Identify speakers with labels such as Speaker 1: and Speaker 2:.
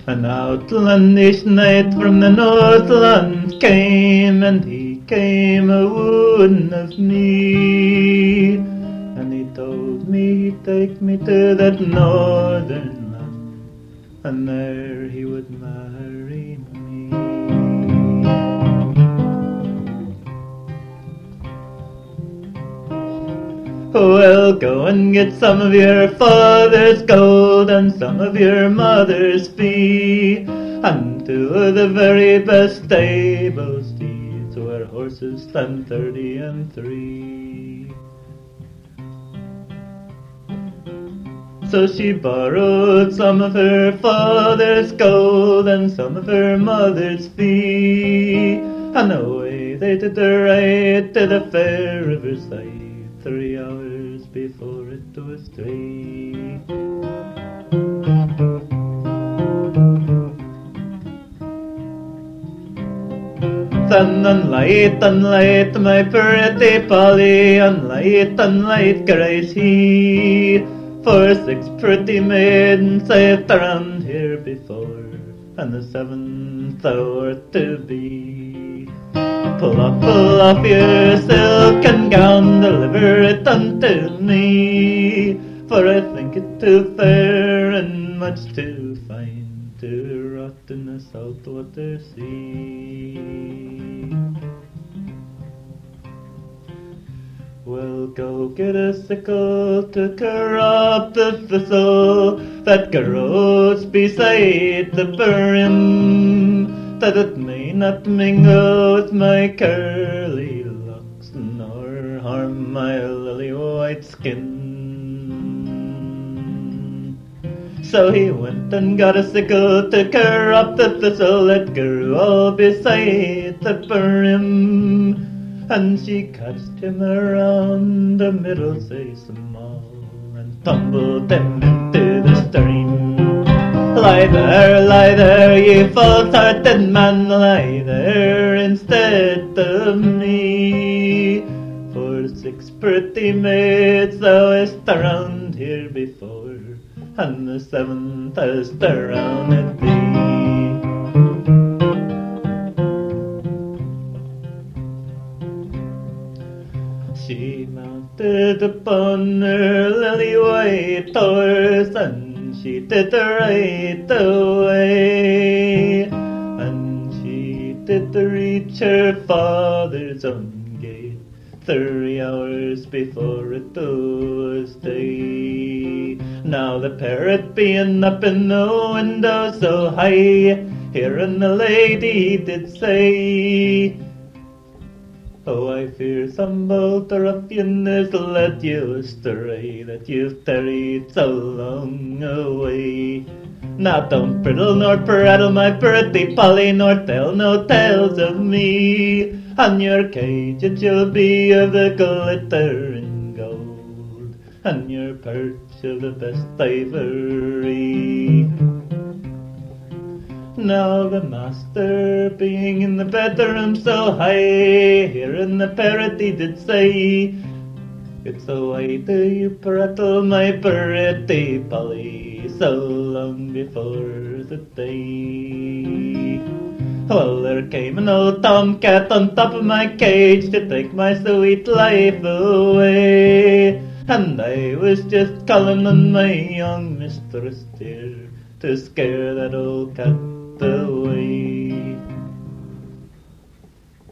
Speaker 1: An outlandish knight from the Northland came, and he came a-wooing of me. And he told me he'd take me to that northern land, and there he would marry me. Well, go and get some of your father's gold and some of your mother's fee, and to the very best stable steeds where horses stand 30 and 3. So she borrowed some of her father's gold and some of her mother's fee, and away they did the ride to the fair riverside, 3 hours before it was 3. Then unlight, my pretty Polly, unlight, cries he, for 6 pretty maidens I've around here before, and the 7th hour to be. Pull off your silken gown, deliver it unto me, for I think it too fair and much too fine to rot in the saltwater sea. Well, go get a sickle to corrupt the thistle that grows beside the brim, that it may not mingle with my curly locks, nor harm my lily white skin. So he went and got a sickle to corrupt the thistle that grew all beside the brim, and she catched him around the middle, say small, and tumbled him into the stream. Lie there, ye false-hearted man, lie there instead of me, for 6 pretty maids thou hast around here before, and the 7th has around thee. She mounted upon her lily white horse, and she did right away, and she did reach her father's own gate 3 hours before it was day. Now the parrot being up in the window so high, hearing the lady did say, oh, I fear some bold ruffian has led you astray, that you've tarried so long away. Now don't brittle nor prattle, my pretty Polly, nor tell no tales of me. On your cage it shall be of the glittering gold, and your perch of the best ivory. Now the master, being in the bedroom so high, hearing the parrot he did say, it's so why do you prattle, my pretty Polly, so long before the day? Well, there came an old tomcat on top of my cage to take my sweet life away, and I was just calling on my young mistress dear to scare that old cat away.